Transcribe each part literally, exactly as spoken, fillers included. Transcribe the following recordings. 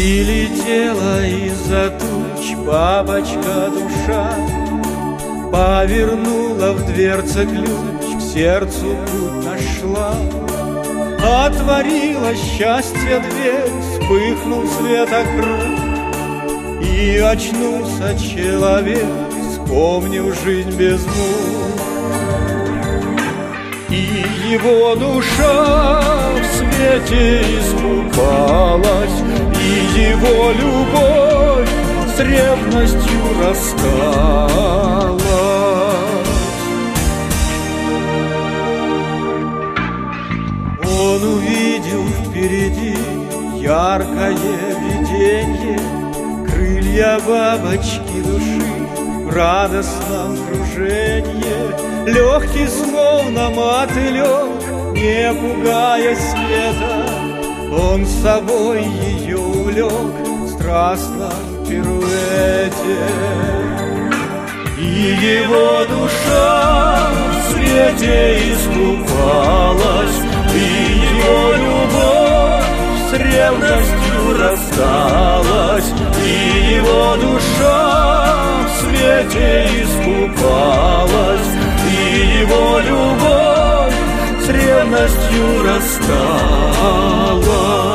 Прилетела из-за туч бабочка душа, повернула в дверце ключ, к сердцу путь нашла. Отворила счастье дверь, вспыхнул светокруг, и очнулся человек, вспомнил жизнь без мук. И его душа в свете искупалась, и его любовь с ревностью рассталась. Он увидел впереди яркое видение, крылья бабочки души в радостном кружении, легкий словно мотылек, не пугая света, он с собой ее увлек в страстном пируэте. И его душа в свете искупалась, и его любовь с ревностью рассталась. И его душа в свете искупалась, и его любовь с ревностью рассталась.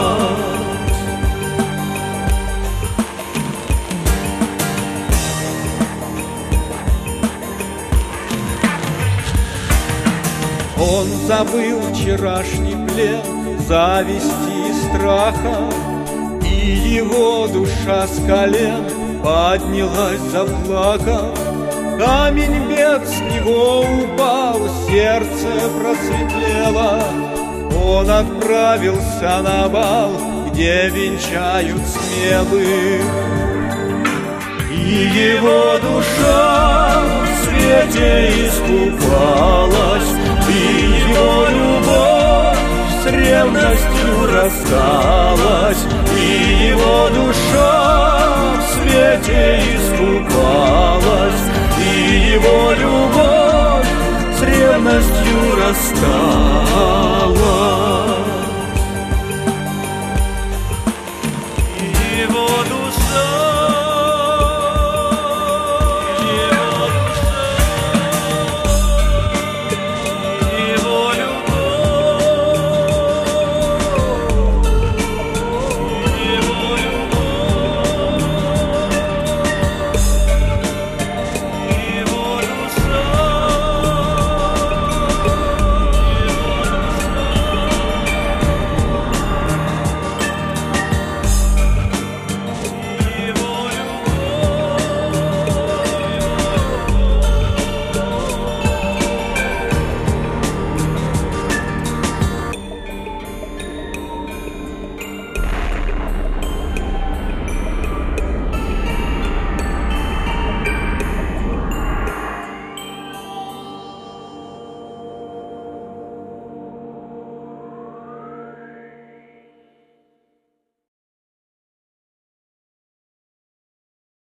Он забыл вчерашний плен, зависти и страха, и его душа с колен поднялась, заплакав. Камень бед с него упал, сердце просветлело. Он отправился на бал, где венчают смелых. И его душа в свете искупалась, и его любовь с ревностью рассталась. И его душа в свете искупалась, и его любовь с ревностью рассталась.